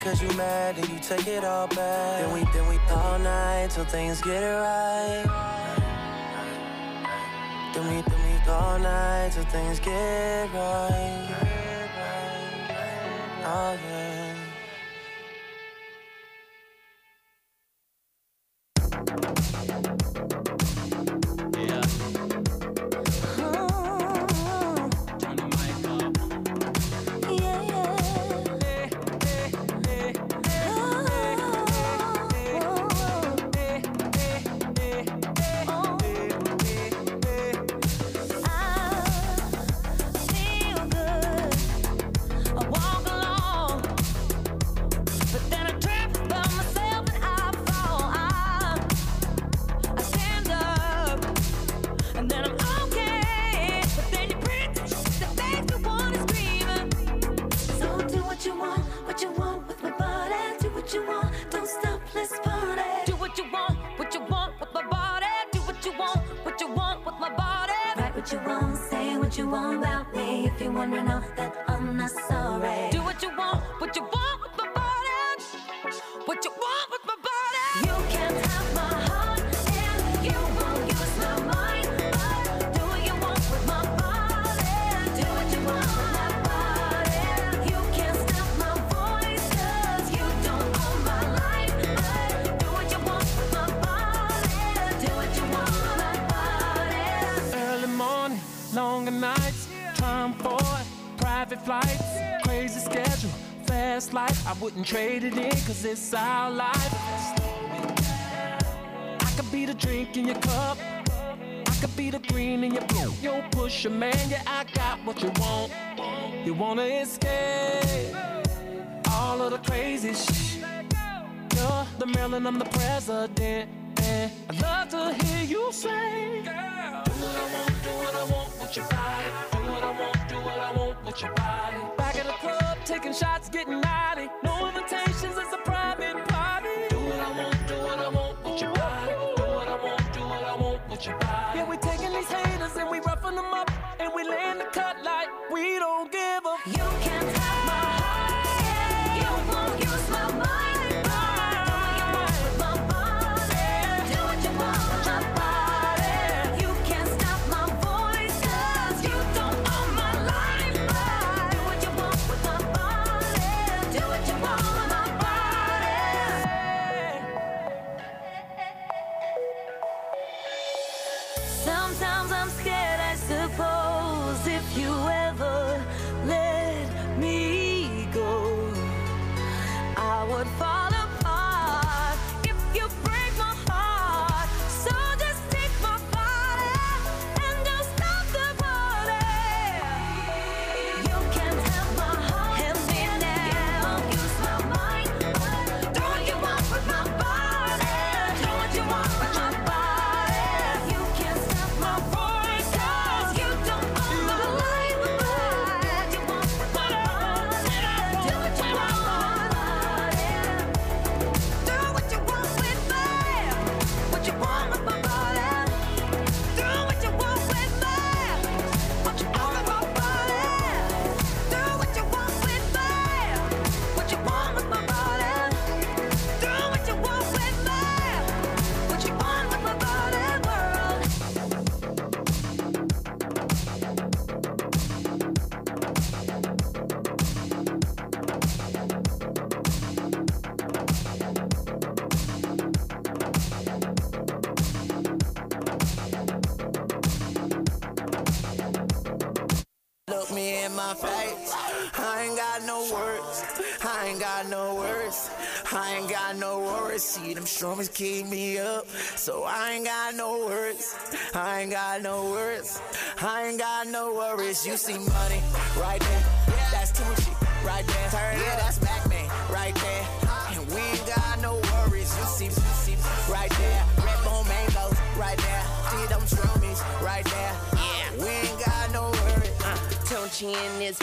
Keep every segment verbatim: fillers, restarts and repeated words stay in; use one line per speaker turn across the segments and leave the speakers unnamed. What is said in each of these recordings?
Cause you mad and you take it all back. Then we, then we all night till things get it right. Then we, then we all night till things get right. Oh yeah.
I wouldn't trade it in, cause it's our life. I could be the drink in your cup, I could be the green in your blue. Yo, push your man, yeah, I got what you want. You wanna escape all of the crazy shit. You're the Maryland, I'm the president, and I'd love to hear you say, girl, do what I want, do what I want with your body. Do what I want, do what I want with your body. Back at the club, taking shots, getting naughty. No invitations, it's a private party. Do what I want, do what I want with your body. Do what I want, do what I want with your body. Yeah, we taking these haters and we roughing them up, and we laying the cut like we don't give a. You can't have my heart, you won't use my mind.
My face, I ain't got no words, I ain't got no words, I ain't got no worries. See them strummers keep me up, so I ain't got no words, I ain't got no words, I ain't got no worries. You see money right there, that's Tunechi right there, turn yeah, that's Mac-Man right there, and we ain't got no worries. You see, you see right there, Red Bone Mangoes right there, see them strummies right there, yeah, we ain't got no worries.
Tunechi in this,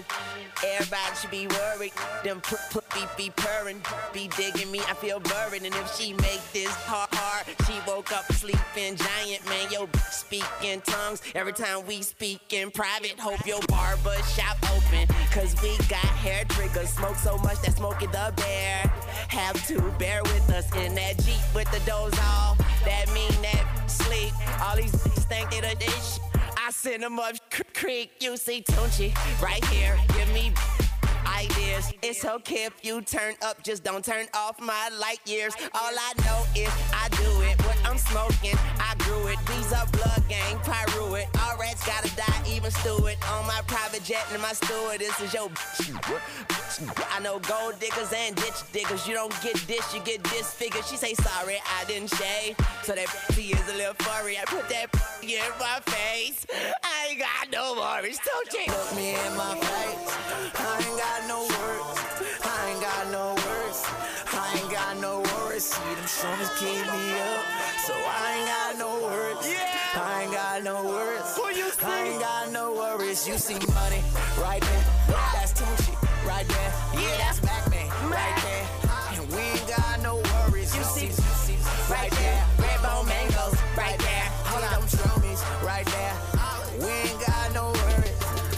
everybody should be worried. Them put put be be purring, be digging me. I feel buried, and if she make this hard, hard she woke up sleeping giant man. Yo, speaking tongues every time we speak in private. Hope your barber shop open, cause we got hair triggers. Smoke so much that Smokey the Bear have to bear with us in that Jeep with the doors off. That mean that sleep. All these bitches think they the dish. I send them up creek. You see Tunchi right here. Give me ideas. It's okay if you turn up, just don't turn off my light years. All I know is I do it. What I'm smoking, I grew it. These are blood gang, pyro it. All rats gotta die, even stew it. On my private jet and my steward, this is your I know gold diggers and ditch diggers. You don't get this, you get disfigured. She say sorry, I didn't shave, so that he is a little furry. I put that in my face. I ain't got no worries, don't you?
Look me in my face. I ain't got no words. I ain't got no words. I ain't got no worries. See them shoulders keep me up, so I ain't got no words. Yeah. I ain't got no words.
Who you see?
I ain't got no worries. You see money right there. That's Tunchi right there. Yeah, that's Mac Man right there. And we ain't got no worries. You see, you see right there. Red bone mangoes right there. Hold on, them shroomies right there. We ain't got no worries.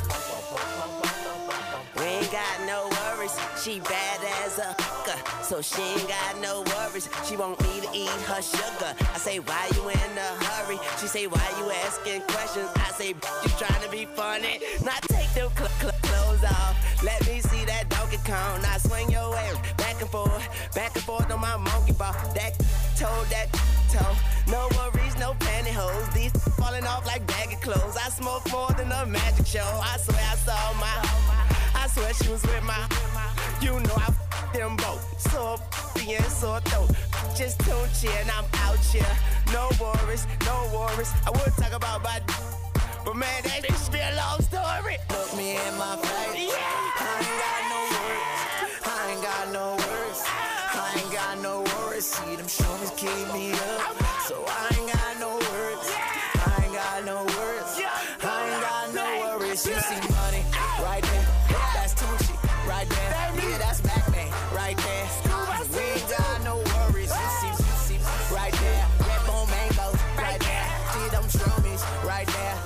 We ain't got no worries. She bad as a hooker, so she ain't got no worries. She want me to eat her sugar. I say, why you in a hurry? She say, why you asking questions? I say, you trying to be funny? Not take them cl- cl- clothes off. Let me see that Donkey Kong. Now swing your way back and forth, back and forth on my monkey ball. That toe, that toe. No worries, no pantyhose. These falling off like baggy clothes. I smoke more than a magic show. I swear I saw my. I swear she was with my. You know I f- them both. So f***ing and so dope. Just Tunchi and I'm out here. No worries, no worries. I would talk about my d- but man, that bitch be a long story.
Look me in my face.
Yeah.
I ain't got no words. I ain't got no words. I ain't got no worries. See them shoulders keep me up, so I ain't got no words. I ain't got no words. I ain't got no worries. You see money right there. That's Tunchi right there. Yeah, that's Mac Man right there. We ain't got no worries. You see, you see right there. Red bone mangoes right there. See them shroomies right there.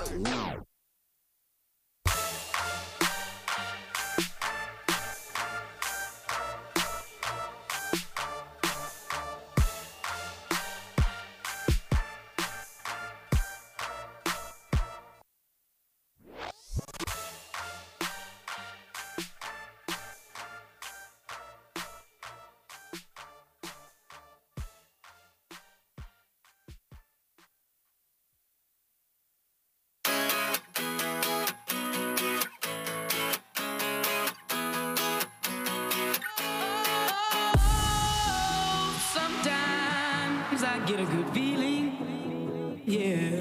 I get a good feeling, yeah.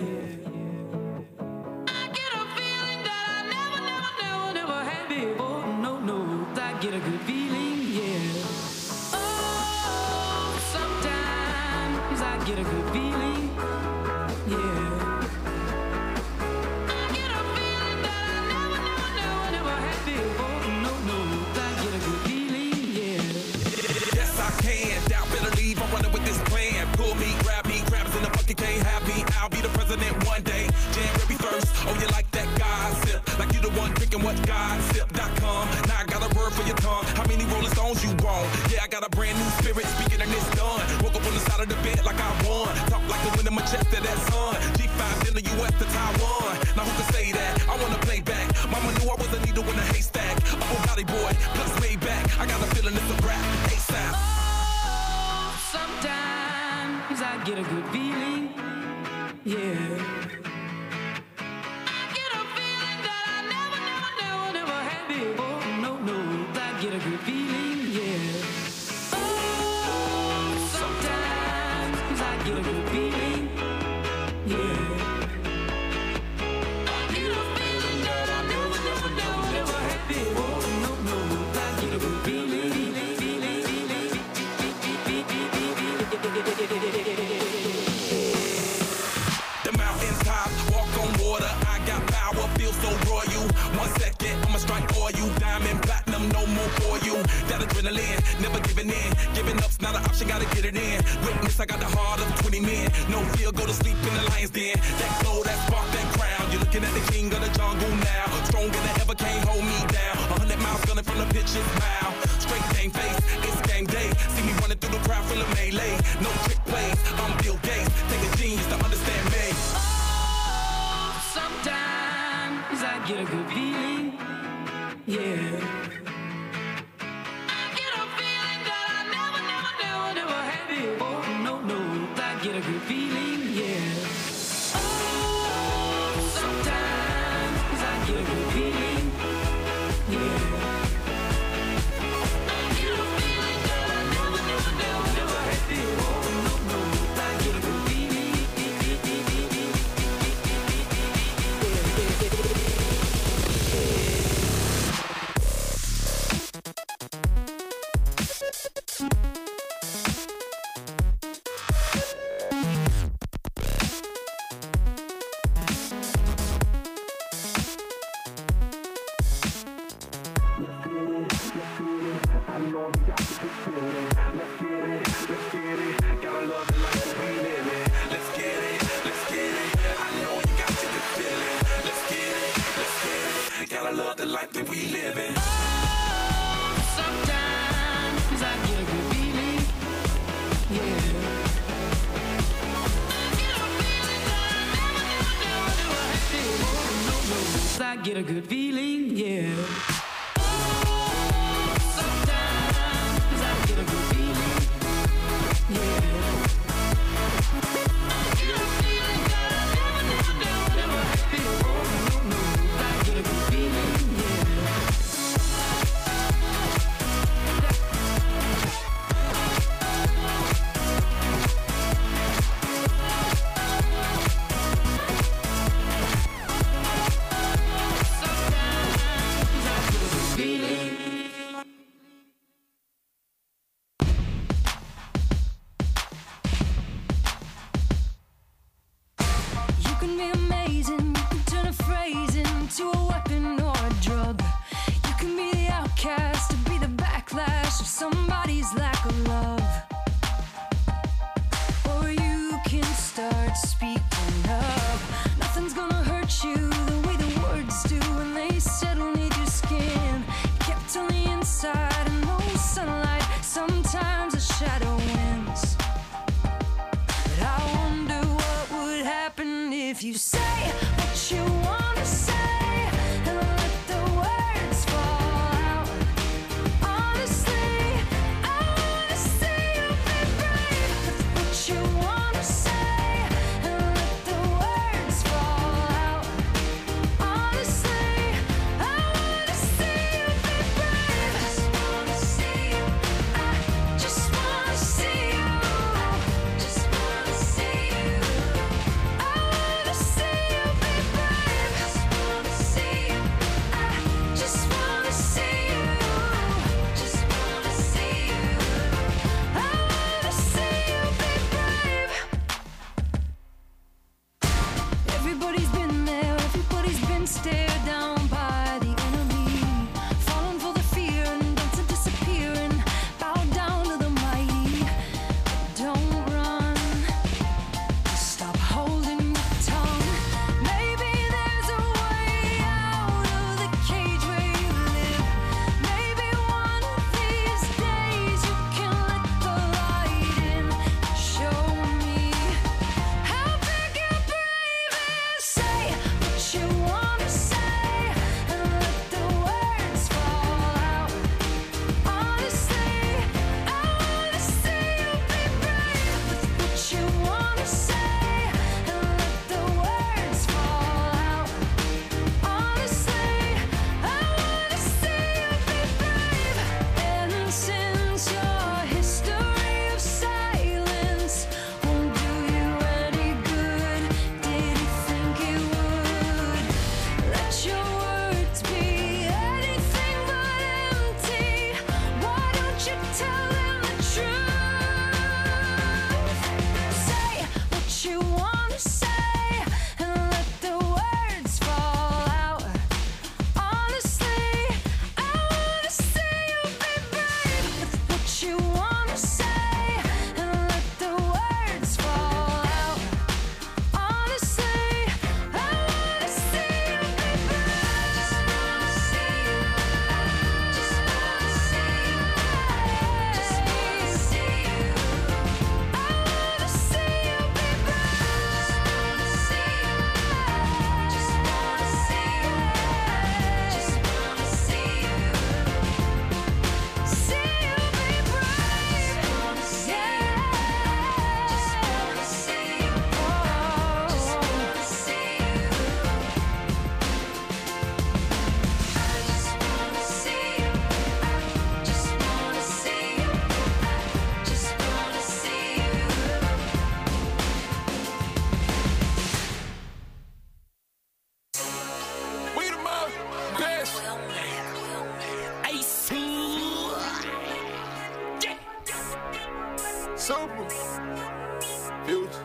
I get a feeling that I never, never, never, never had before. No, no, I get a good feeling, yeah. Oh, sometimes I get a good feeling, yeah. I get a feeling that I never, never, never, never had before. No, no, I get a good feeling, yeah.
Yes, I can. Doubt, better leave. I'm running with this plan. Pull me, grab me, crabs in the bucket, can't have me. I'll be the president one day. January first. Oh, you like that gossip? Like you the one drinking what gossip dot com. Now I got a word for your tongue. How many Rolling Stones you want? Yeah, I got a brand new spirit speaking and it's done. Woke up on the side of the bed like I won. Talk like the wind in my chest to that sun. G five in the U S to Taiwan. Now who can say that? I wanna play back. Mama knew I was a needle in a haystack. A Bugatti boy, plus Maybach. I got a feeling it's a rap. ASAP.
Oh, sometimes I get a good feeling, yeah. I get a feeling that I never, never, never, never had before. No, no, I get a good feeling, yeah. Oh, sometimes I get a good feeling, yeah. I get a feeling that I never, never, never, never had before. No, no, I get a good feeling, feeling, feeling, feeling, feeling, feeling, feeling, feeling.
adrenaline, never giving in. Giving up's not an option, gotta get it in. Witness, I got the heart of twenty men. No fear, go to sleep in the lion's den. That glow, that spark, that crown. You're looking at the king of the jungle now. Stronger than ever, can't hold me down. A hundred miles gunning from the pitcher's mouth. Straight game face, it's game day. See me running through the crowd full of melee. No trick plays, I'm Bill Gates. Take a genius to understand me.
Oh, sometimes I get a good feeling, yeah. I get a feeling that I never, never, never, never had before. No, no, I get a good feeling, yeah. Oh, sometimes I get a good feeling, yeah. I get a feeling that I never, never, never, never had before. No, no, I get a good feeling. Get a good feeling, yeah. Oh, sometimes I get a good feeling, yeah. I get a feeling that I never, never, never, never had before. No, no, I get a good feeling, yeah. If you say what you want to say and let the words fall out, honestly,
you wanna say and let the words fall out. Honestly, I wanna see you be proud. Just wanna see you. Just wanna see you. Just wanna see you. I wanna see you be proud. Just wanna see you. Just wanna see you. Just wanna see you. See you be brave. Yeah. Just wanna see you. Just wanna see you. I just wanna see you. Just wanna see you. Just wanna see you.
We the most best.
Ace.
Super. Future.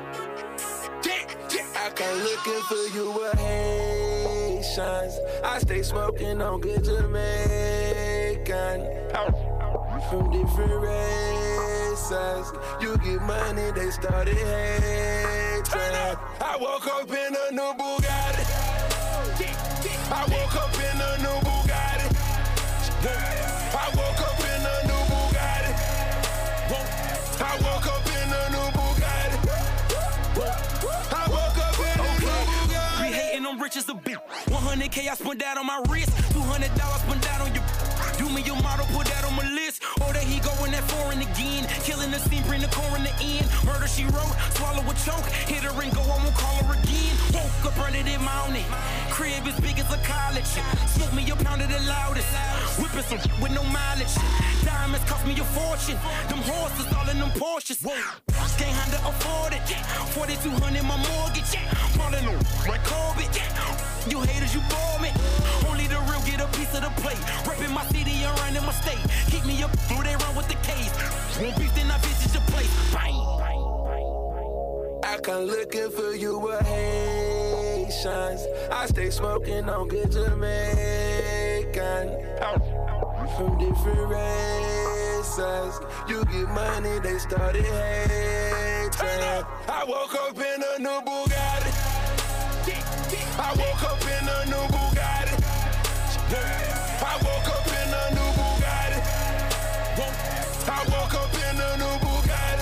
I come looking for you with Haitians. I stay smoking on good Jamaican. From different races, you get money, they started hating. I woke up in a new Bugatti. I woke up in a new Bugatti. I woke up in a new Bugatti. I woke up in a new Bugatti. I woke up in a new Bugatti.
We hating on rich as a bitch. one hundred K I spent that on my wrist. two hundred dollars spent that on your. Do me your model, put that on my list. Or that he going that foreign again. Killing the scene, bring the core in the end. Murder she wrote, swallow a choke. Hit her and go, I won't call her again. Woke up early this morning. Crib as big as a college. Smoke me a pound of the loudest. Whipping some with no mileage. Diamonds cost me a fortune. Them horses all in them Porsches. Can't handle afford it. forty-two hundred my mortgage. Falling on my Corbett. You haters, you bore me. Only the real get a piece of the plate. Reppin' my city and running my state. Keep me up, through they run with the case. Won't beef, then I visit your place. Bang.
I come looking for you with Haitians. I stay smoking on good Jamaican. From different races, you get money, they started hating. I woke up in a new Bugatti. I woke up in a new Bugatti. I woke up in a new Bugatti. I woke up in a new Bugatti.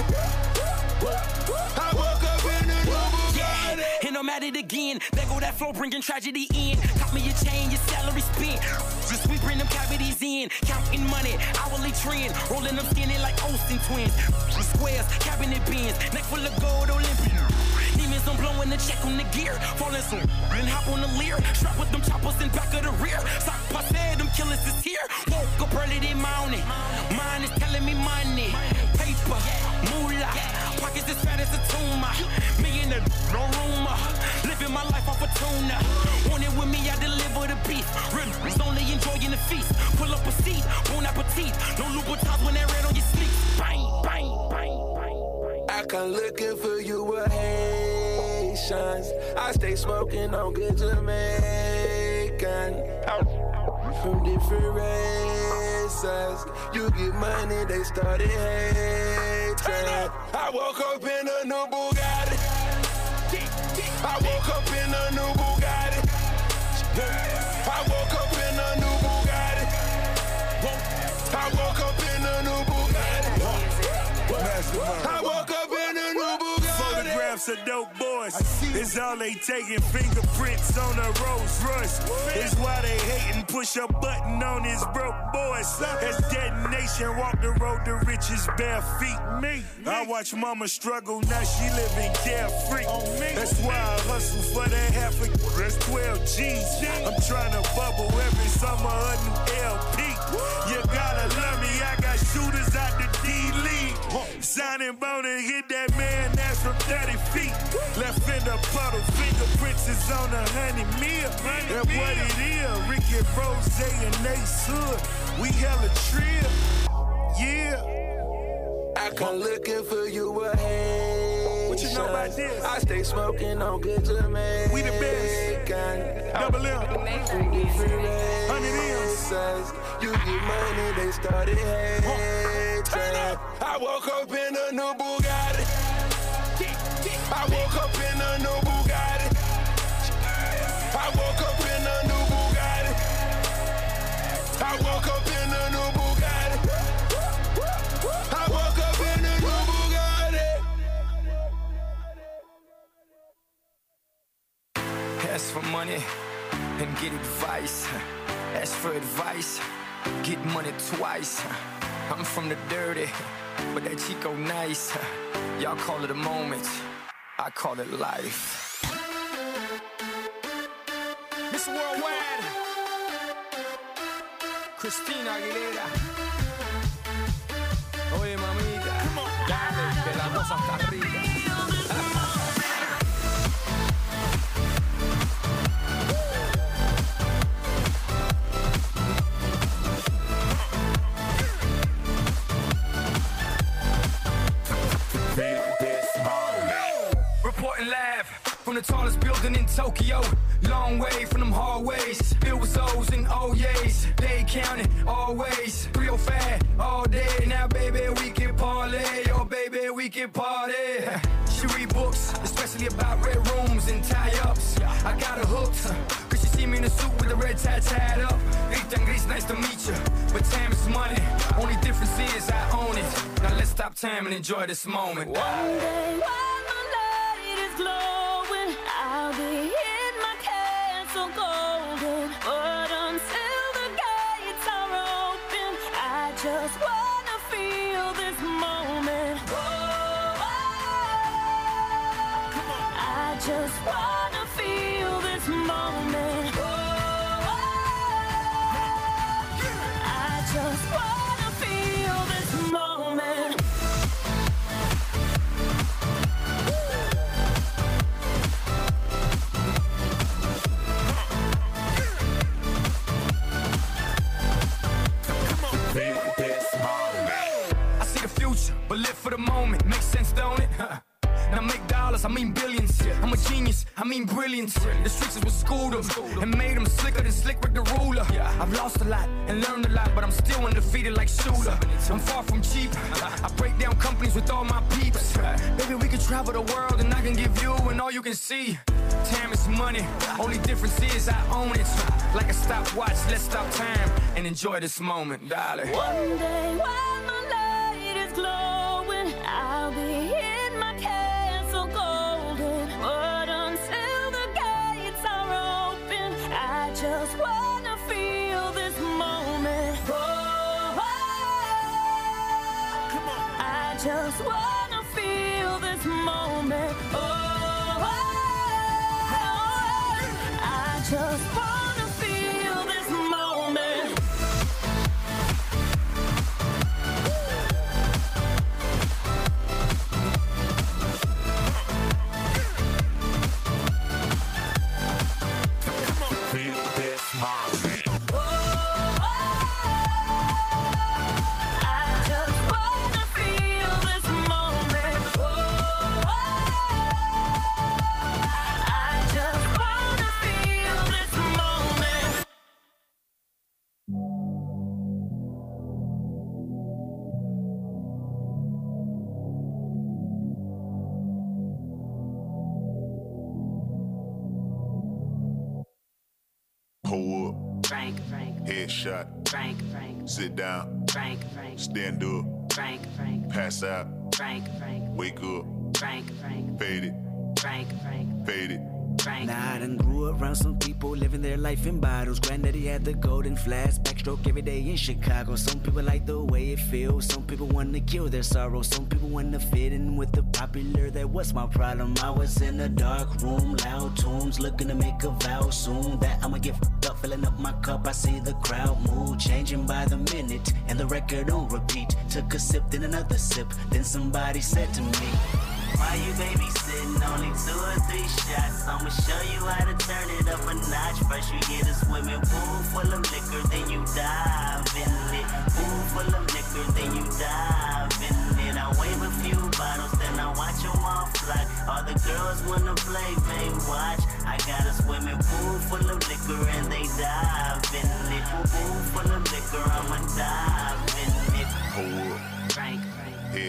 I woke up in a new Bugatti.
And I'm at it again. There go that flow, bringing tragedy in. Cop me a chain, your salary spent. Just we bring them cavities in. Counting money, hourly trend. Rolling them skinny like Olsen twins. Squares, cabinet bins. Neck full of gold, Olympian. Demons, I'm blowing the check on the gear. Falling some and hop on the leer. Strap with them choppers in back of the rear. Sock passe, them killers is here. Woke up early this morning. Mine is telling me money. Paper, moolah. Pockets as fat as a tumor. Me in the no rumor. Living my life off a tuna. Want it with me, I deliver the beef. Rivers only enjoying the feast. Pull up a seat, bon appetit. No Louboutins when they're red on your sleep. Bang, bang, bang, bang.
I come looking for you with Haitians. I stay smoking on good Jamaican. From different races, you get money, they started hating. I woke up in a new Bugatti. I woke up in a new Bugatti. I woke up in a new Bugatti. I woke up in a new Bugatti. I woke up in a new Bugatti.
Photographs of dope boys. It's all they taking. Fingerprints on a Rolls Royce. It's why they hating. Push a button on his broke boys. As detonation, walk the road to riches bare feet. Me, I watch mama struggle. Now she living carefree. That's why I hustle for that half a. That's twelve G's. I'm trying to bubble every summer a new L P. You gotta love me. I got shooters out the D League. Signing bone and hit that man that's from thirty feet. Left in the puddle, fingerprints is on a honey meal. That's what it is. Ricky Rose and Ace Hood. We hella trill. Yeah.
I come looking for you with Haitians.
What you know about this?
I stay smoking on good Jamaican.
We the best. Double M.
From different
Hundred M's.
races, you get money, they started hating.
woke up in a new Bugatti. I woke up in a new Bugatti. I woke up in a new Bugatti. I woke up in a new Bugatti. I woke up in a new Bugatti.
Ask for money and get advice. Ask for advice, get money twice. I'm from the dirty, but that Chico nice. Y'all call it a moment, I call it life. Miss Worldwide, Christina Aguilera. Oye, mamita, dale, que la cosa está rica. Reporting live from the tallest building in Tokyo. Long way from them hallways. Filled with O's and O's. They counting always. three oh five all day. Now, baby, we can parlay. Oh, baby, we can party. She read books, especially about red rooms and tie-ups. I got her hooked, cause she see me in a suit with a red tie tied up. Rita and Gris, nice to meet you. But time is money. Only difference is I own it. Now let's stop time and enjoy this moment.
One day while my light is glowing, I'll be in my castle golden. But until the gates are open, I just wanna feel this moment. Oh, I just wanna feel this moment. Oh, I just wanna feel this moment.
I see the future, but live for the moment. Makes sense, don't it? Now make dollars, I mean billions. I'm a genius, I mean brilliance. The streets is what schooled them and made them slicker than Slick Rick the Ruler. I've lost a lot and learned a lot, but I'm still undefeated like Shooter. I'm far from cheap. I break down companies with all my peeps. Baby, we can travel the world and I can give you and all you can see. Time is money, only difference is I own it. Like a stopwatch, let's stop time and enjoy this moment, darling.
One day while my light is glowing, I'll be in my castle golden. But until the gates are open, I just wanna feel this moment. Oh, I just wanna feel this moment. Oh, I just wanna feel this moment.
Feel this moment.
I just wanna feel this moment. Oh, I just wanna feel this moment.
Pull up,
Frank, Frank,
headshot,
Frank, Frank,
sit down,
Frank, Frank,
stand up,
Frank, Frank,
pass out,
Frank, Frank,
wake up,
Frank, Frank,
fade it,
Frank, Frank,
fade it.
Frank.
Nah, I done grew around some people living their life in bottles. Granddaddy had the golden flask, backstroke every day in Chicago. Some people like the way it feels. Some people want to kill their sorrow. Some people want to fit in with the popular. That was my problem. I was in a dark room, loud tunes, looking to make a vow soon that I'ma get f***ed up, filling up my cup. I see the crowd mood changing by the minute, and the record on repeat. Took a sip, then another sip. Then somebody said to me,
Why you babysitting? Only two or three shots. I'ma show you how to turn it up a notch. First you get a swimming pool full of liquor, then you dive in it. Pool full of liquor, then you dive in it. I wave a few bottles, then I watch them all fly. All the girls wanna play, they watch. I got a swimming pool full of liquor and they dive in it. Pool full of liquor, I'ma dive in it.
Pull up,
Frank, Frank,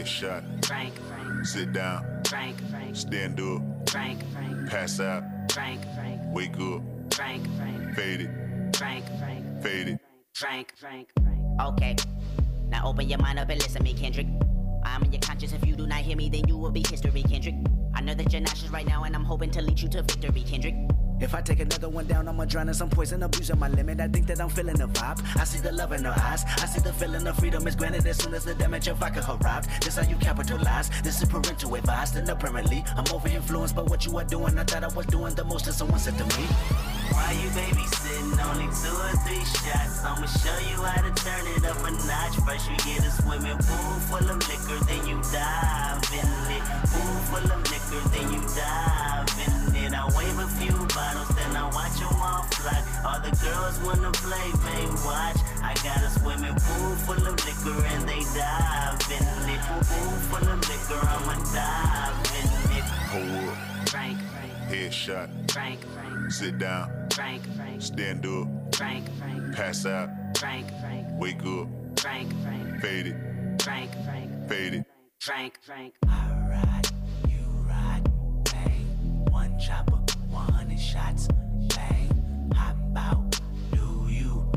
Headshot.
Frank, Frank.
Sit down.
Frank, Frank.
Stand up.
Frank, Frank.
Pass out.
Frank, Frank.
Wake up.
Frank, Frank.
Fade it.
Frank, Frank.
Fade it.
Frank, Frank, Frank.
Okay, now open your mind up and listen to me, Kendrick. I'm in your conscience. If you do not hear me, then you will be history, Kendrick. I know that you're nauseous right now, and I'm hoping to lead you to victory, Kendrick.
If I take another one down, I'ma drown in some poison, abusing my limit. I think that I'm feeling the vibe. I see the love in her eyes. I see the feeling of freedom is granted as soon as the damage of vodka arrived. This how you capitalize. This is parental advice. And apparently, I'm over influenced by what you are doing. I thought I was doing the most, and someone said to me,
why you babysitting? Only two or three shots. I'ma show you how to turn it up a notch. First you get a swimming pool full of liquor, then you dive in it. Pool full of liquor, then you dive in it. I wave a few bottles, then I watch them all fly. All the girls wanna play, man, watch. I got a swimming pool full of liquor and they dive in it. Pool full of liquor, I'ma dive in it.
Hold up.
Frank, Frank.
Headshot.
Frank, Frank.
Sit down.
Frank, Frank.
Stand up.
Frank, Frank.
Pass out.
Frank, Frank.
Wake up.
Frank, Frank.
Fade it.
Frank, Frank.
Fade it.
Frank, Frank.
I ride, you ride, bang. One chopper, one hundred shots, bang. Hop out, do you,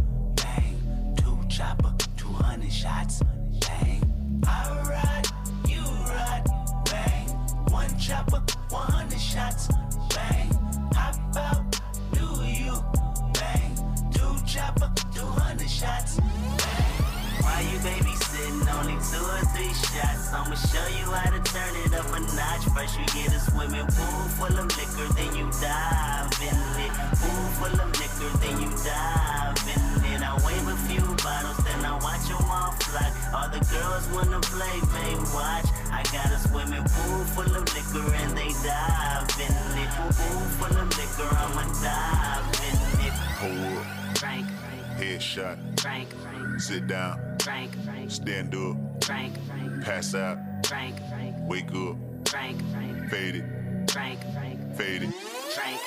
bang. Two chopper, two hundred shots, bang. I ride, you ride, bang. One chopper, one hundred shots, bang. Hop out, do you, bang. Two chopper, two hundred shots, bang.
Why you babysitting? Only two or three shots. I'ma show you how to turn it up a notch. First you get a swimming pool full of liquor, then you dive in it. Pool full of liquor, then you dive in it. I wave a few bottles, then I watch them all fly. All the girls wanna play, man, watch. I got a swimming pool full of liquor and they dive in it. Pool full of liquor, I'ma dive in it.
Hold up.
Frank, Frank.
Headshot.
Frank, Frank.
Sit down.
Frank, Frank.
Stand up.
Frank, Frank.
Pass out.
Frank, Frank.
Wake up.
Frank, Frank.
Fade it.
Frank, Frank.
Fade it.
Frank, Frank.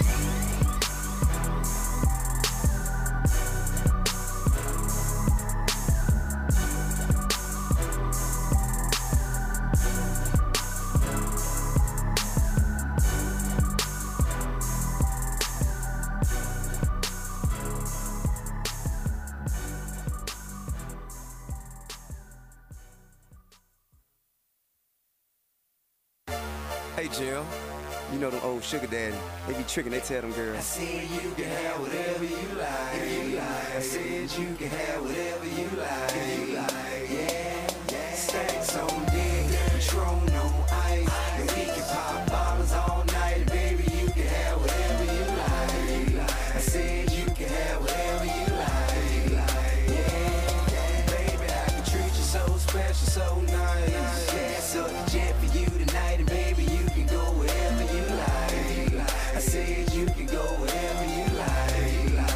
Hey, Jill, you know them old sugar daddy. They be tricking, they tell them girls.
I said you can have whatever you like. You like. I said you can have whatever you like. You like. Yeah, yeah. Stacks on deck, Patron on ice. And we can pop bottles all night. Baby, you can have whatever you like. You like. I said you can have whatever you like. You like. Yeah, yeah. Baby, I can treat you so special, so nice. Yeah, so the jet for you tonight. And baby, you can go wherever you like. I said you can go wherever you like.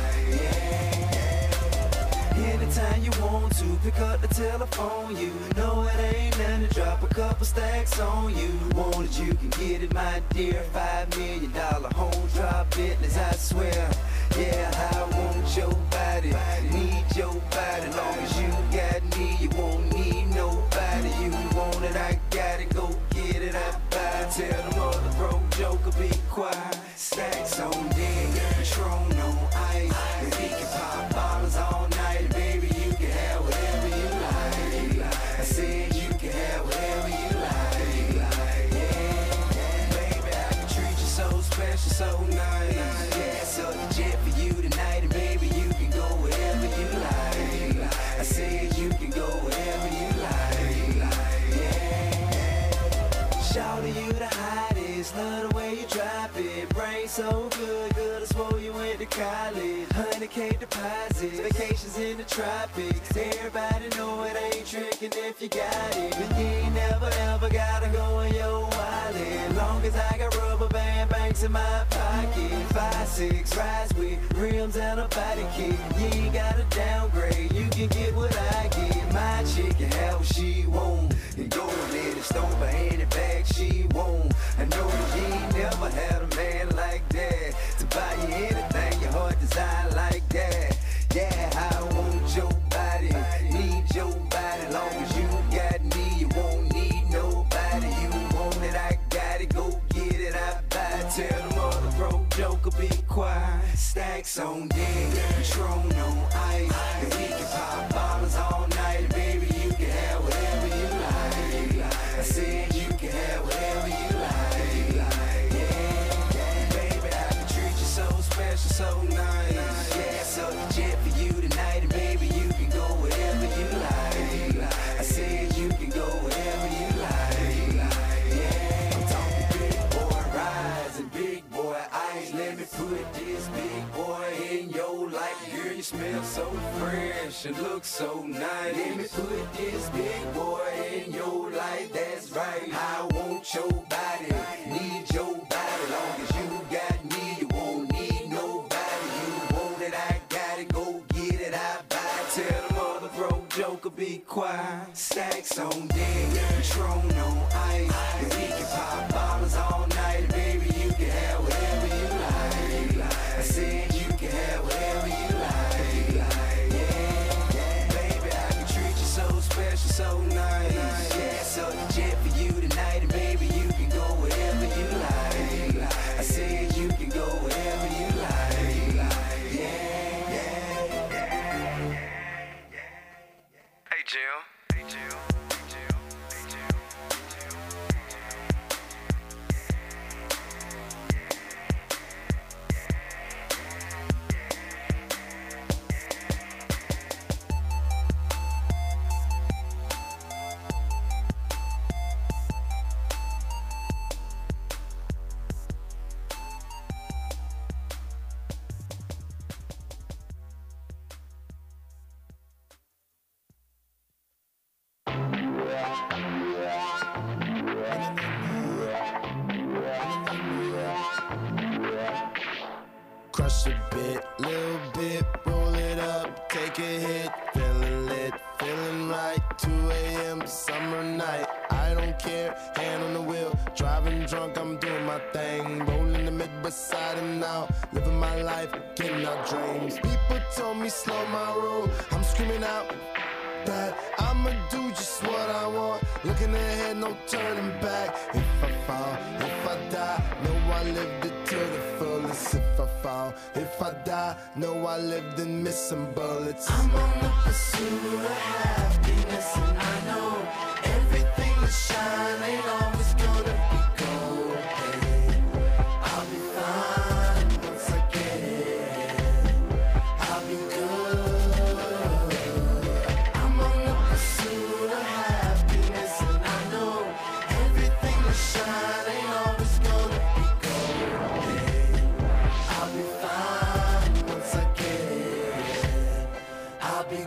Yeah. Anytime you want to, pick up the telephone. You know it ain't nothing to drop a couple stacks on you. Want it, you can get it, my dear. Five million dollar home drop business, I swear. Yeah, I want your body, need your body. Long as you got me, you won't need nobody. You want it, I got it, go get it, I buy it. Tell them other broke joker be quiet. Stacks on deck, Patron on ice. And we can pop bottles all night. Baby, you can have whatever you like. I said you can have whatever you like. Yeah, baby, I can treat you so special, so nice. Yeah, so the jet for you tonight. And baby, you can go wherever you like. I said you can go wherever you like. Yeah. Shawty, you the hottest. Love the way you drop it. Brain so good, good. I swore you went to college. one hundred K deposits, vacations in the tropics. Everybody know it ain't tricking if you got it. But you ain't never ever gotta go in your wallet. Long as I got rubber band banks in my pocket. Five, six, rides with rims and a body kit. You ain't gotta downgrade, you can get what I get. My chick can have what she want. And go and let it stone for any bag she want. I know that you ain't never had a man like that to buy you anything your heart desire like that. Yeah, I want your body, need your body. Long as you got me, you won't need on deck, Patron on ice. And we can pop bottles all night, baby, you can have whatever you like. I said you can have whatever you like. Yeah, baby, I can treat you so special, so nice. Yeah, so the jet for you tonight, and baby, you can go wherever you like. I said you can go wherever you like. Yeah, I'm talking big boy rides and big boy ice. Let me put this big boy in your life. Girl, you smell so fresh and look so nice. Let me put this big boy in your life. That's right. I want your body, need your body. Long as you got me, you won't need nobody. You want it, I got it. Go get it, I buy it. Tell the mother broke joker be quiet. Stacks on deck, Patron on ice. And we can pop bottles all night, baby. You can have whatever you like. I said you can have whatever you like. Yeah, baby, I can treat you so special, so nice. Yeah, so the jet for you tonight, and baby, you can go wherever you like. I said you can go wherever you like. Yeah, yeah.
Hey, Jill. Hey, Jill.
Crush a bit, little bit, roll it up, take a hit, feeling lit, feeling right, two a.m. summer night, I don't care, hand on the wheel, driving drunk, I'm doing my thing, rolling the mid beside and now, living my life, getting out dreams, people told me slow my roll, I'm screaming out that I'ma do just what I want, looking ahead, no turning back, if I fall, if I die, know I lived it to the fullest, if I fall, if I die, know I lived and missed some bullets. I'm on the pursuit of happiness and I know everything that shine ain't always gonna be gold. Hey, I'll be fine once I get it, I'll be good. I'm on the pursuit of happiness and I know everything that shine ain't always gonna be gold. Hey, I'll be fine once I get it, I'll be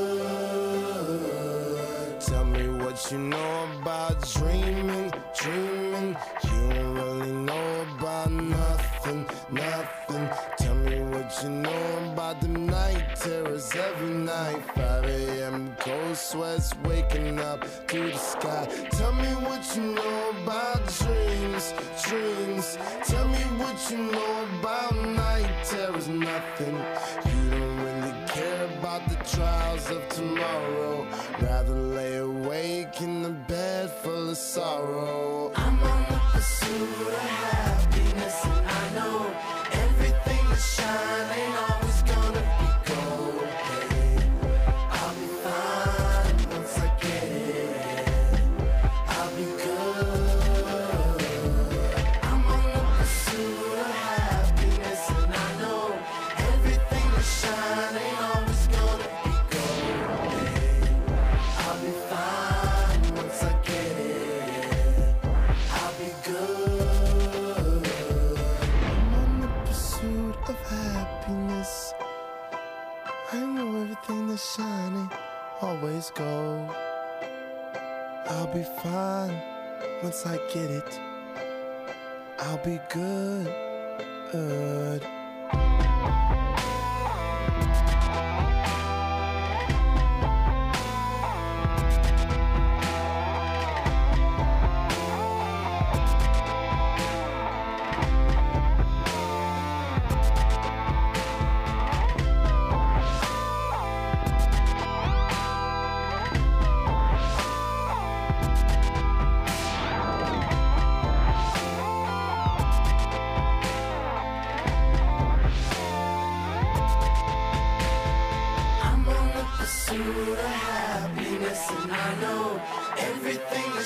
good. Tell me what you know about dreaming, dreaming. You don't really know about nothing, nothing. Tell me what you know about the night terrors every night. five a.m. cold sweats waking up to the sky. Tell me what you know about dreams, dreams. Tell me what you know about night terrors, nothing. You don't really care about the trials of tomorrow. Rather lay awake in the bed full of sorrow. I'm on the pursuit of happiness and I know everything that shine ain't always gonna be gold. Hey, I'll be fine once I get it, I'll be good. I'm on the pursuit of happiness and I know everything that shine ain't always gonna be gold. Hey, I'll be fine once I get it, I'll be good. I'm on the pursuit of happiness. I know everything that's shining always gold. I'll be fine once I get it, I'll be good.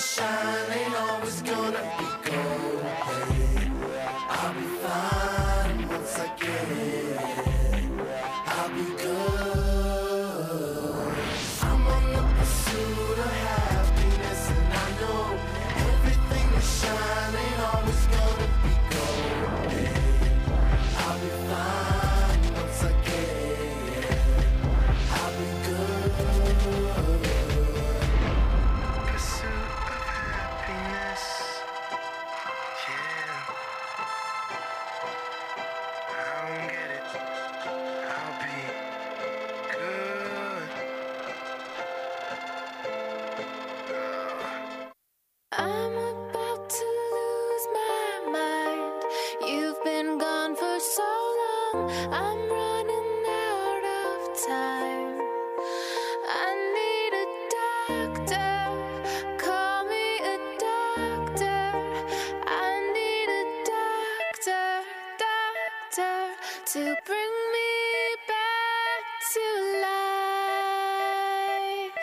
shine ain't always gonna be gold. Hey, I'll be fine once I get it. I'll be good. I'm on the pursuit of happiness, and I know everything that shine ain't always gonna be gold. Hey, I'll be fine once I get it. I'll be good. Pursuit of happiness. Yeah. I don't get it. I'll be good.
I'm about to lose my mind. You've been gone for so long. I'm running out of time. I need a doctor. Call me a doctor. I need a doctor, doctor, to bring me back to life.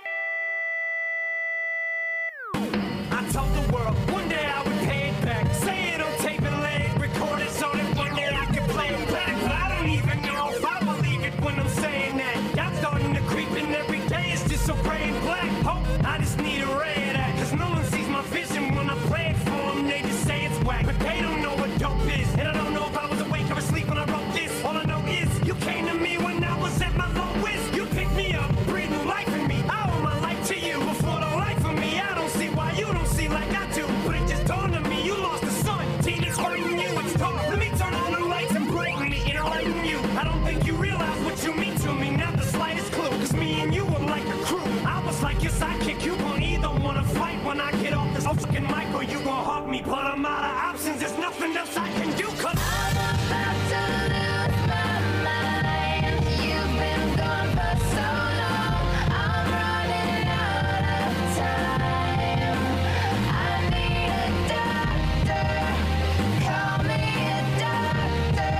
I told the world one day I would pay it back. Say it on tape and let it record it so that one day I can play it back. But I don't even know if I believe it when I'm saying that. I'm starting to creep in every day. It's just so gray and black. Hope I just need a ray of that. Cause no one sees my vision when I play it for them. They just say it's whack. But they don't know what dope is. And I don't know if I was awake or asleep when I wrote this. All I know is you came to me when I was at my lowest. You picked me up, breathed new life in me. I owe my life to you before the life of me. I don't see why you don't see like I do. But it just dawned on me you lost the sun. Tina's hurting you, it's dark. Let me turn on the lights and brighten me, enlighten you. I don't think you realize what you mean to me, not the slightest clue. Cause me and you were like a crew. I was like your sidekick, you gon' either wanna fight when I get off this fucking mic, or you gon' hug me. But I'm out of options, there's nothing else I can do. Cause
I'm about to lose my mind. You've been gone for so long. I'm running out of time. I need a doctor. Call me a doctor.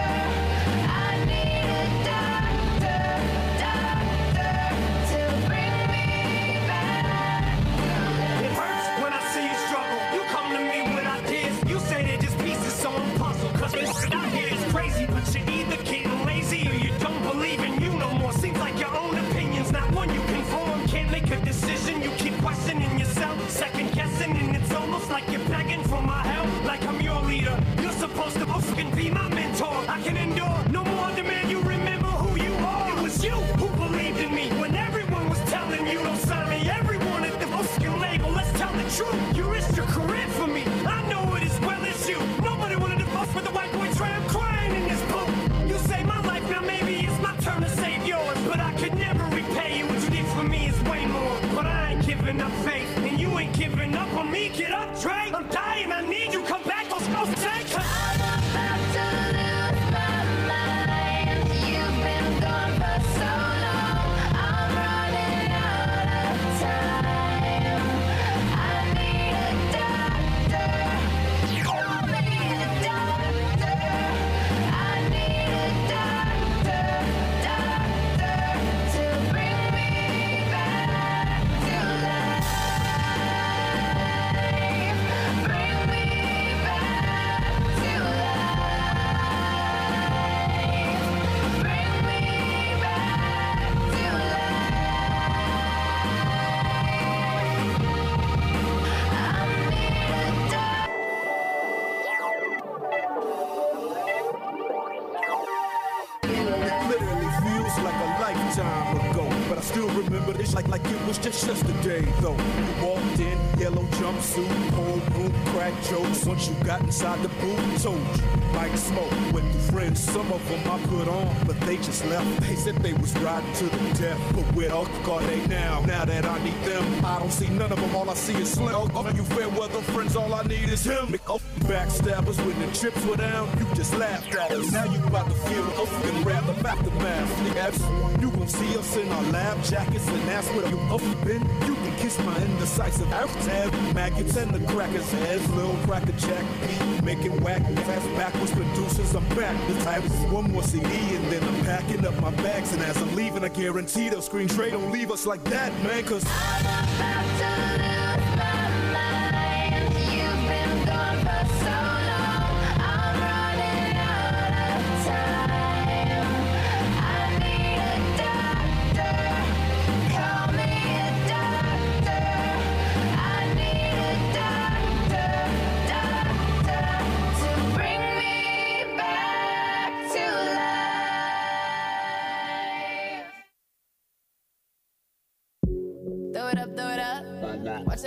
I need a doctor, doctor, to bring me back to life.
it hurts when I see you struggle. You come to me with ideas. You say they're just pieces, so I'm puzzled. Cause this shit out here is crazy. But you're either getting lazy or you don't believe in you no more. Seems like your own opinion's not one you conform. Can't make a decision. You keep questioning yourself, second guessing, and it's almost like you're begging for my help. Like I'm your leader. You're supposed to fucking be my mentor. I can endure no more demand. You remember who you are. It was you who believed in me when everyone was telling you don't sign me. Everyone at the fucking label. Let's tell the truth. You risked your career for me. I know it as well as you. Nobody wanted to fuck with the white boy tram crying in this boat. You saved my life, now maybe it's my turn to save yours. But I could never repay you. What you did for me is way more. But I ain't giving up faith, and you ain't giving up on me. Get up, Trey. I'm dying. I need you. Come back. Let's go, take.
I'm about to lose my mind. You've been gone for so long. I'm running out of time. I need a doctor. Call me a doctor. I need a doctor, doctor, to bring me back to life. Bring me back to life. Bring me back to
It literally feels like a lifetime ago, but I still remember this like like it was just yesterday though. You walked in, yellow jumpsuit, whole room, crack jokes. Once you got inside the booth, told you like smoke. Went through friends, some of them I put on, but they just left. They said they was riding to the death, but where the fuck are they now? Now that I need them, I don't see none of them. All I see is Slim. All you fair weather friends, all I need is him. Backstabbers when the chips were down, you just laughed at us. Now you about to feel the fucking wrath of aftermath. Niggas, you gon' see us in our lab jackets, and that's what you up been. You can kiss my indecisive tab, maggots and the crackers heads, little cracker jack beat, making whack fast backwards producers. I'm back. The type is one more C D, and then I'm packing up my bags. And as I'm leaving, I guarantee they'll scream, Trey, don't leave us like that, man, cause
I'm about to lose my mind.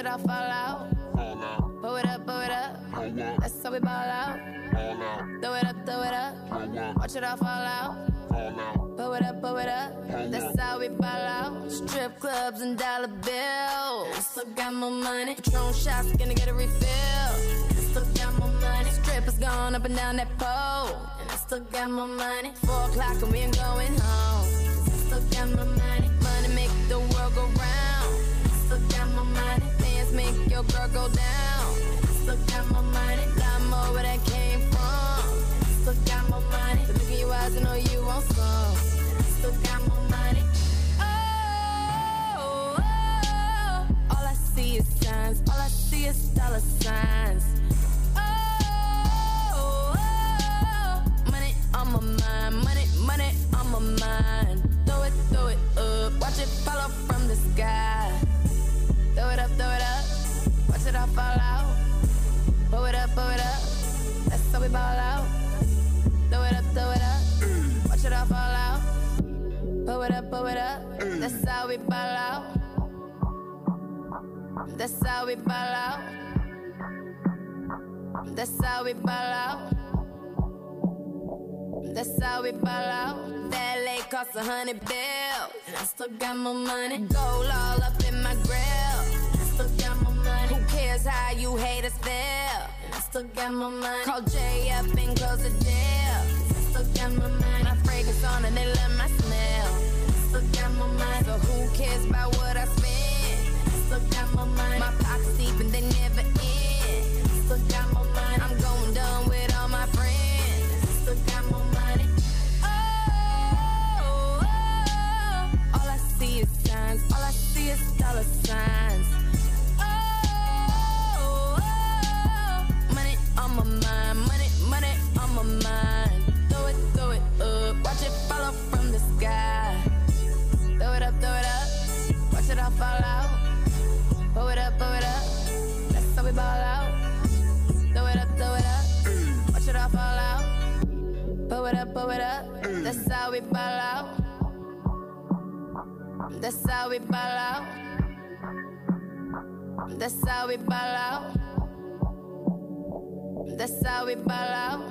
it all fall out. Pull it up, pull it up. That's how we ball out. Throw it up, throw it up. Watch it all fall out. Pull it up, pull it up. That's how we ball out. Strip clubs and dollar bills. Still got more money. Patron shots, gonna get a refill. Still got more money. Strippers going up and down that pole. And I still got more money. Four o'clock and we ain't going home. Still got more money. Money make the world go round. Still got more money. Dance make your girl go down. Still got more money. Lot more where that came from. Still got more money. So look in your eyes and know you want some. Still got more money. Oh, oh, oh. All I see is signs. All I see is dollar signs. Oh, oh, oh. Money on my mind. Money, money on my mind. Throw it, throw it up. Watch it fall off from the sky. Throw it up, throw it up. Watch it all fall out. Pull it up, pull it up. That's how we ball out. Throw it up, throw it up. Watch it all fall out. Pull it up, pull it up. That's how we ball out. That's how we ball out. That's how we ball out. That's how we ball out. That lake cost a hundred bills. And I still got more money. Gold all up in my grill. Still got more money. Who cares how you haters feel? And I still got more money. Call Jay up and close the deal. Still got more money. My fragrance on and they love my smell. Still got more money. So who cares about what I spend? Still got more money. My pockets deep and they never end. Still got more money. I'm going down with all my friends. Still got more money. Oh, oh, oh. All I see is signs. All I see is dollar signs. Oh, oh, oh. Money on my mind. Money, money on my mind. Throw it, throw it up. Watch it fall off from the sky. Throw it up, throw it up. Watch it all fall out. Pull it up, pull it up. That's how we ball out. Throw it up, throw it up. Watch it all fall out. Pull it up, pull it up. That's how we ball out. That's how we ball out. That's how we ball out. That's how we ball out.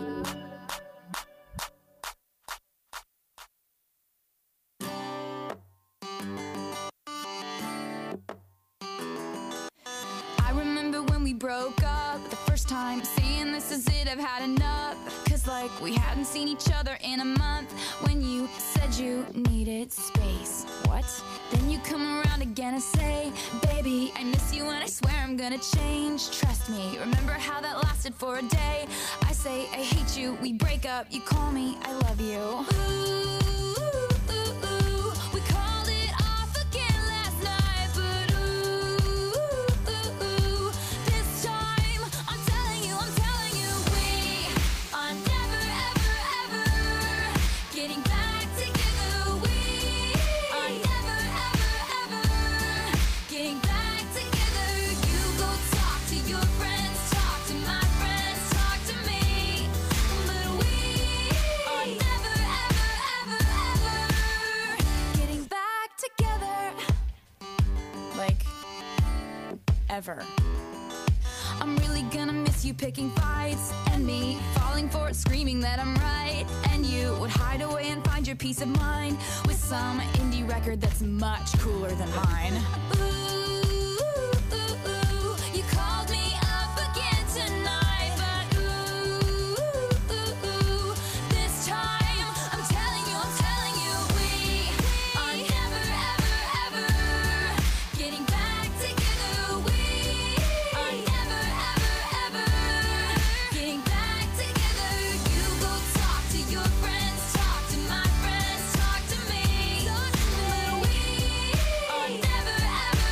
I remember when we broke up the first time, saying this is it, I've had enough. Cause like we hadn't seen each other in a month. When you said you needed space. What? Then you come around again and say, baby, I miss you and I swear I'm gonna change. Trust me, remember how that lasted for a day. I say I hate you, we break up, you call me, I love you. Ooh, ooh, ooh, we called it off again last night. But ooh, ooh, ooh, this time I'm telling you, I'm telling you, we are never, ever, ever getting back together. We are never, ever, ever getting back together. You go talk to your friends, talk to my friends, talk to me. But we are never, ever, ever, ever getting back together. Like, ever. I'm really gonna miss you picking fights, and me falling for it, screaming that I'm right. And you would hide away and find your peace of mind with some indie record that's much cooler than mine. Ooh, ooh, ooh, you called me up again tonight. But ooh, ooh, ooh, this time I'm telling you, I'm telling you, we are never, ever, ever getting back together. We are never, ever, ever getting back together. You go talk to your friends, talk to my friends, talk to me. But we are never, ever,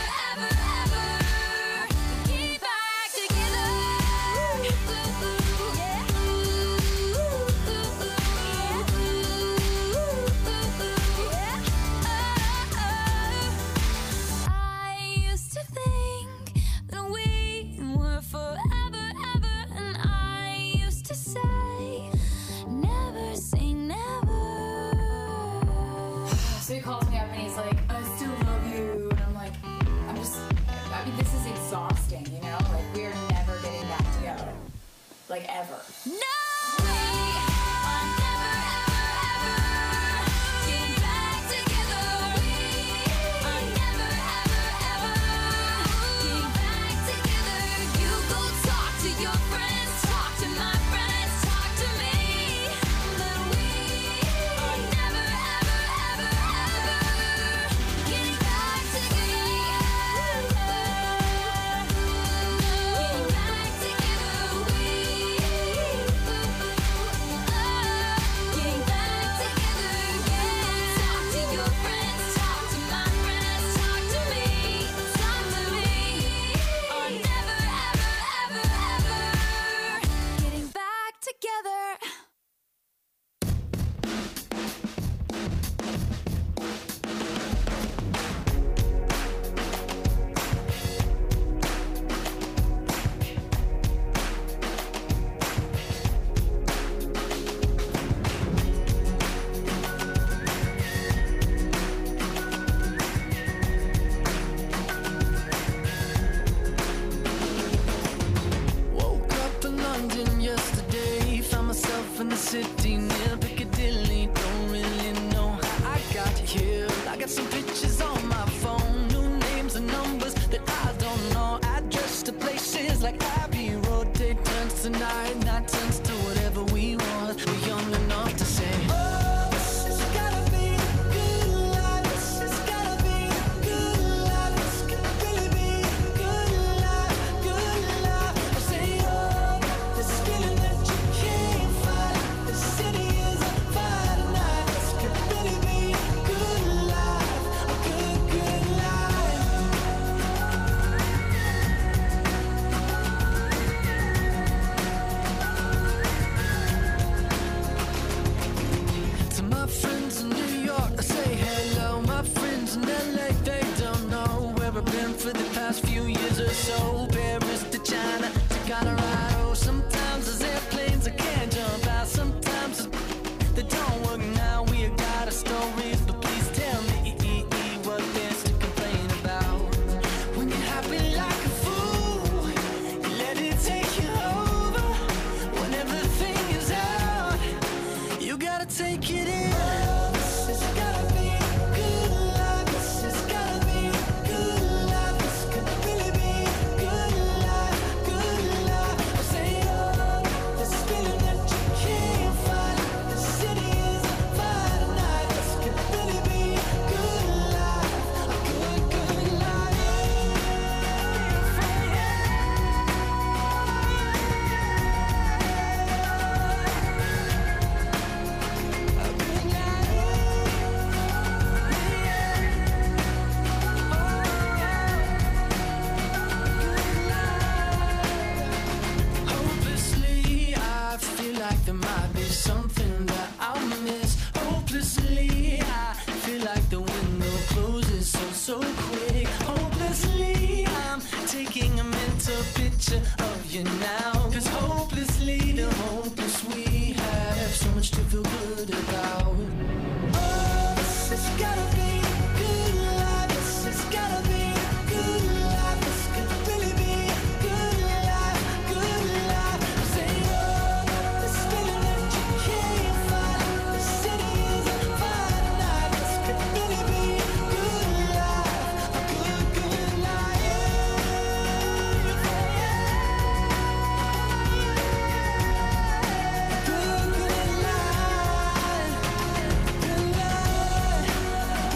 like ever.
No! We are never, ever, ever getting back together. We are never, ever, ever getting back together. You go talk to your friends, talk to my friends, talk to me. But we are never, ever, ever, ever getting back together. Getting back together. We getting back together. Yeah. Talk to your friends, talk to my friends, talk to me, talk to me. Are never, ever, ever, ever getting back together.
Woke up in London yesterday, found myself in the city near Piccadilly. Don't really know how I got here. I got some pictures on my phone, new names and numbers that I don't know. Address to places like Abbey Road. Day turns to night, night turns to whatever we want. We're young enough to say, oh, this has gotta be a good life. This has gotta be a good life. This could really be a good life, good life. I say, oh, this feeling that you can't find. The city is on fire tonight. This could really be a good life, a good, good life. To my friends in New York, I say hello. My friends in L A, they don't know where I've been for the past few years or so. Paris to China to Colorado. Sometimes there's airplanes I can't jump out. Sometimes they don't work now. We got our stories, but please tell me what there's to complain about. When you're happy like a fool, you let it take you over. When everything is out, you gotta take it in. This has gotta be a good life. This has gotta be a good life. This could really be a good life, good life. I say, oh, this feeling that you can't find. The city is on fire tonight. This could really be a good life, a good, good life. Hopelessly, I feel like there might be something that I'll miss. Hopelessly, I feel like the window closes so, so quick. Hopelessly, I'm taking a mental picture of you now. Cause hopelessly, the hopeless we have so much to feel good about. Oh, this has gotta be a good life. This has gotta be a good life. This could really be a good life, good life. I say, oh, this feeling that you can't find. The city is on fire tonight. This could really be a good life, a good, good life. Good, good life, good life.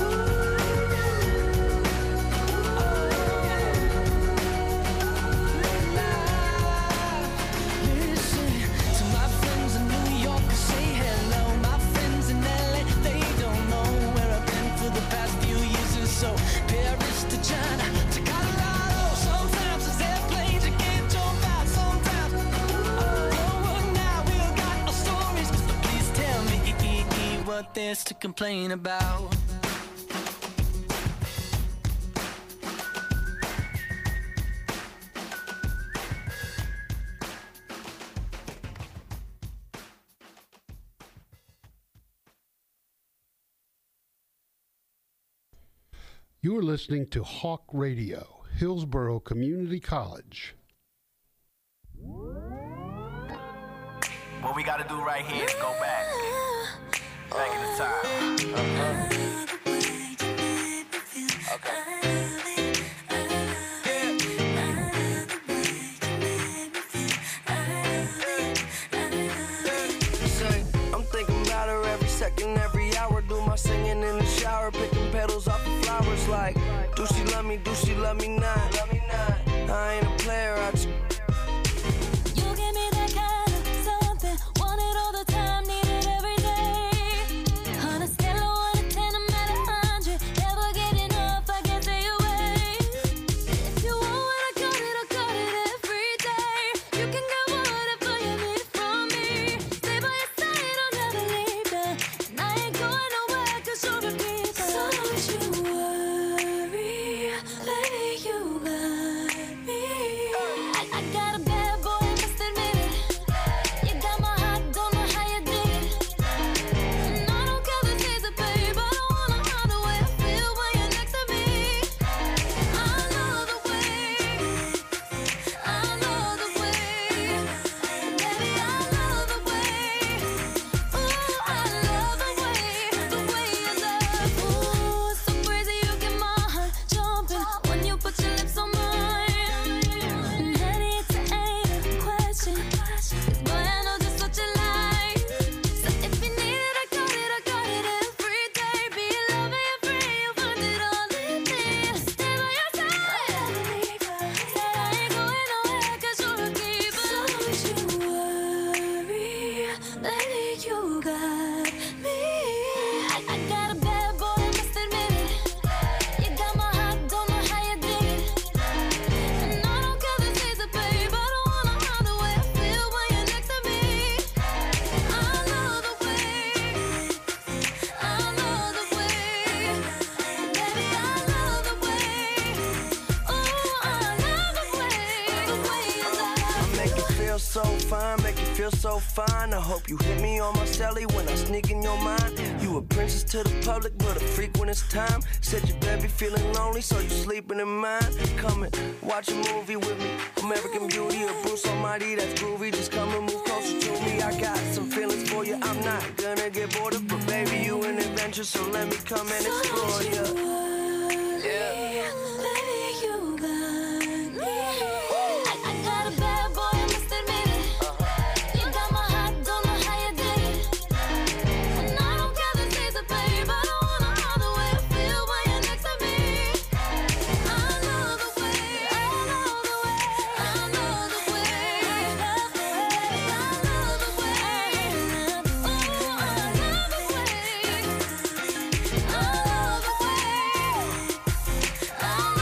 Listen to my friends in New York, say hello. My friends in L A, they don't know where I've been for the past few years or so. Paris to China to Colorado. Sometimes there's airplanes you can't jump out. Sometimes oh, now we've got our stories, but please tell me what there's to complain about.
You are listening to Hawk Radio, Hillsborough Community College.
What we gotta do right here is go back. Back in the time. Uh-huh.
Second every hour, do my singing in the shower, picking petals off the flowers. Like, do she love me? Do she love me not? Love me not. I ain't a player. I just
You give me that kind of something, want it all the time, need it every day. On a scale of one to ten, I'm at a hundred, never get enough, I can't stay away. If you want what I got it, I got it every day. You can get whatever you need from me. Stay by your side, I'll never leave you. And I ain't going nowhere 'cause you're a keeper. So don't you worry, baby, you got me. I, I got a bad boy, I must admit it. You got my heart, don't know how you did it. And I don't care if it's easy, babe, I don't wanna hide the way I feel when you're next to me. I love the way, I love the way, baby, I love the way. Ooh, I love the way, the way you love. Ooh, it's so crazy, you get my heart jumping when you put your lips on mine. And honey, it's ain't a question, 'cause boy, I know just what you like. So if you need it, I got it, I got it every day. Be your lover, your friend, you'll find it all in me. Stay by your side. Said I ain't going nowhere 'cause you're a keeper. So don't you worry, baby, you got me. I, I got a bad boy, I must admit it. You got my heart, don't know how you did it. And I don't care if it's easy, babe, I don't wanna hide the way I feel when you're next to me. I love the way, I love the way, baby, I love the way. Ooh, I love the way, the way you love.
I make you feel so fine, make you feel so fine. I hope you hit me on my celly when I sneak in your mind. You a princess to the public, but a freak when it's time. Said you better be feeling lonely, so you sleeping in mine. Come and watch a movie with me. American Beauty or Bruce Almighty, that's groovy. Just come and move closer to me. I got some feelings for you. I'm not gonna get bored of, but baby, you an adventure, so let me come and explore you. Yeah.
Baby, you got me. I, I got a bad boy, I must admit it. You got my heart, don't know how you did it. And I don't care if it's easy, babe, I don't wanna hide the way I feel when you're next to me. I love the way, I love the way, I love the way, baby, I love the way. Ooh, I love the way, I love the way, I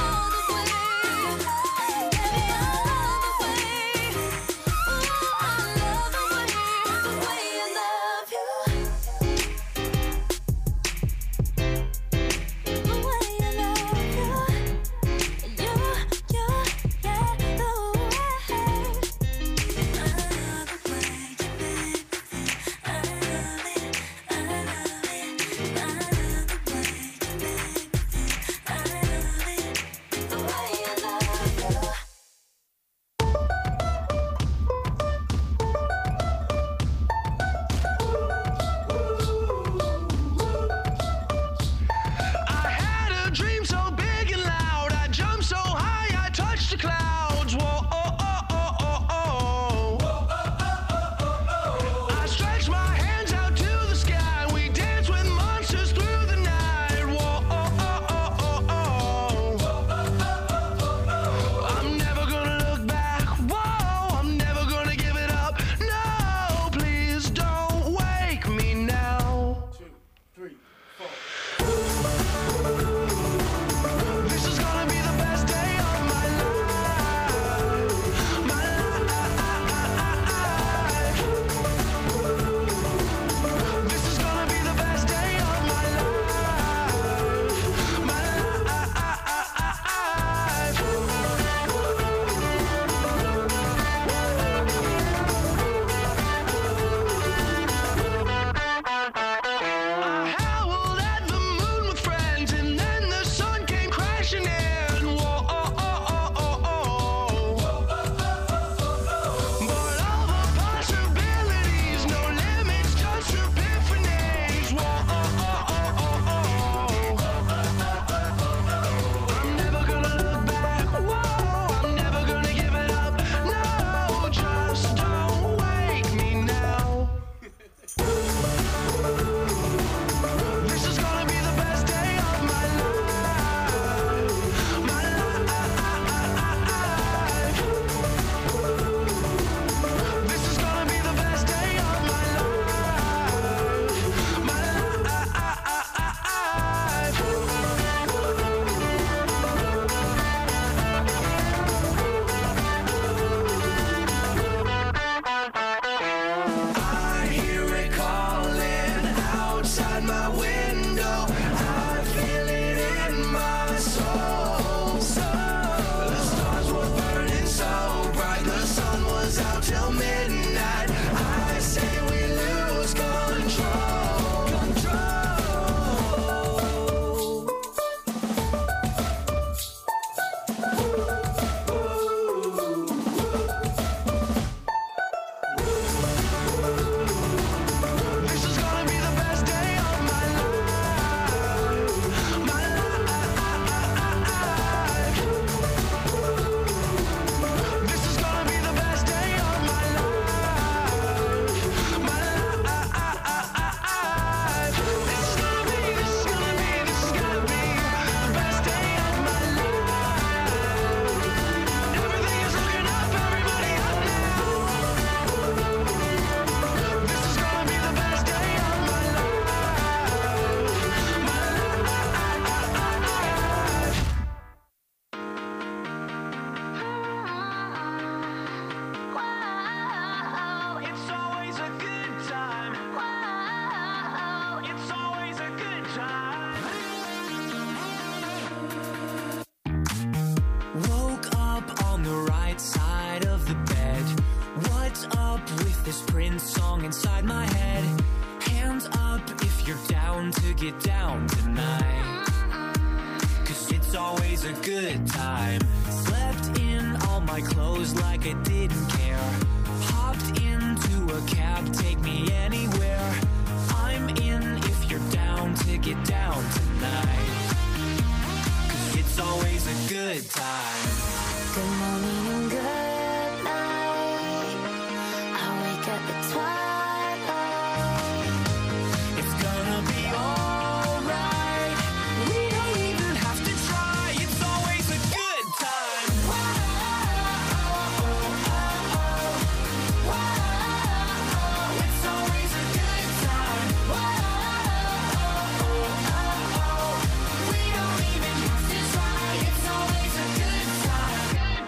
this Prince song inside my head. Hands up if you're down to get down tonight. Cause it's always a good time. Slept in all my clothes like I didn't care. Hopped into a cab, take me anywhere. I'm in if you're down to get down tonight. Cause it's always a good time.
Good morning and good night. I wake up at twilight.
It's gonna be alright. We don't even have to try. It's always a good time. It's always a good time. We don't even have to try. It's always a good time.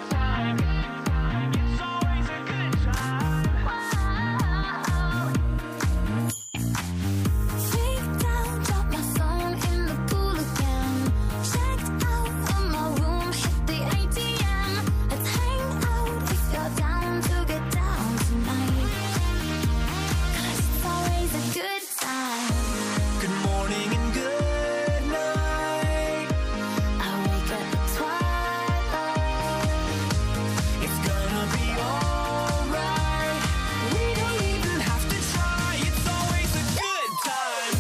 It's always a good time.
Freaked out, dropped my phone in the pool again. Checked out of my room, hit the A T M. Let's hang out if you're down to get down tonight. Cause it's always a good time.
Good morning and good night.
I wake up at twilight.
It's gonna be alright. We don't even have to try. It's always a good time.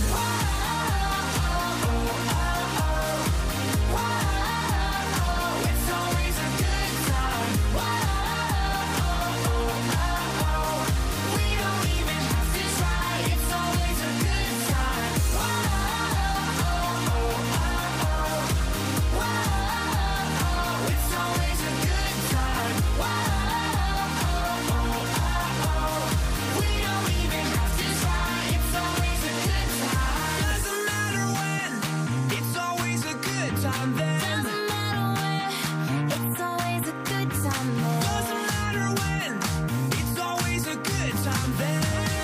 It's always a good time. We don't even have to try. It's always a good time. It's always a good time. We don't even have to try. It's always a good time. Doesn't matter when. It's always a good time then.
Doesn't matter where, it's always a good time there.
Doesn't matter when. It's always a good time then.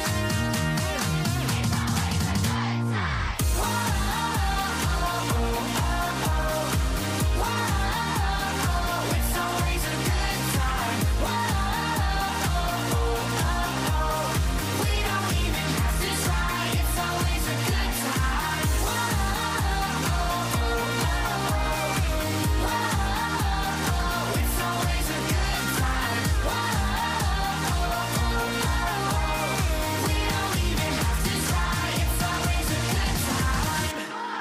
It's always a good time. We don't even have to try. It's always a good time. It's always a good time. We don't even have to try. It's always a good time.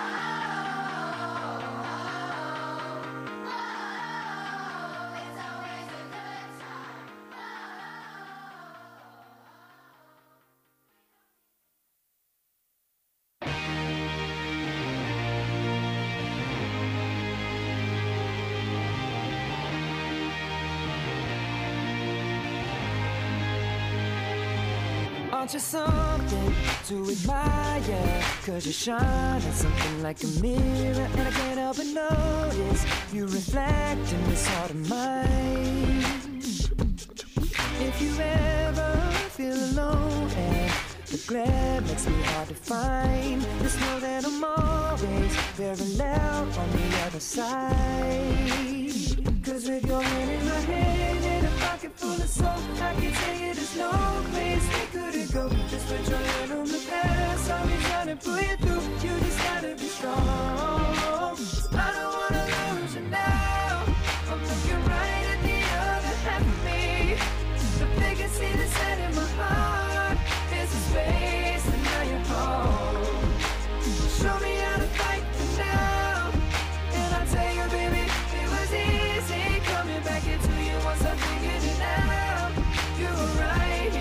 Aren't you something to admire? Cause you shine at something like a mirror, and I can't help but notice you reflect in this heart of mine. If you ever feel alone and the glare makes me hard to find, just know that I'm always very loud on the other side. Cause with your hand in my hand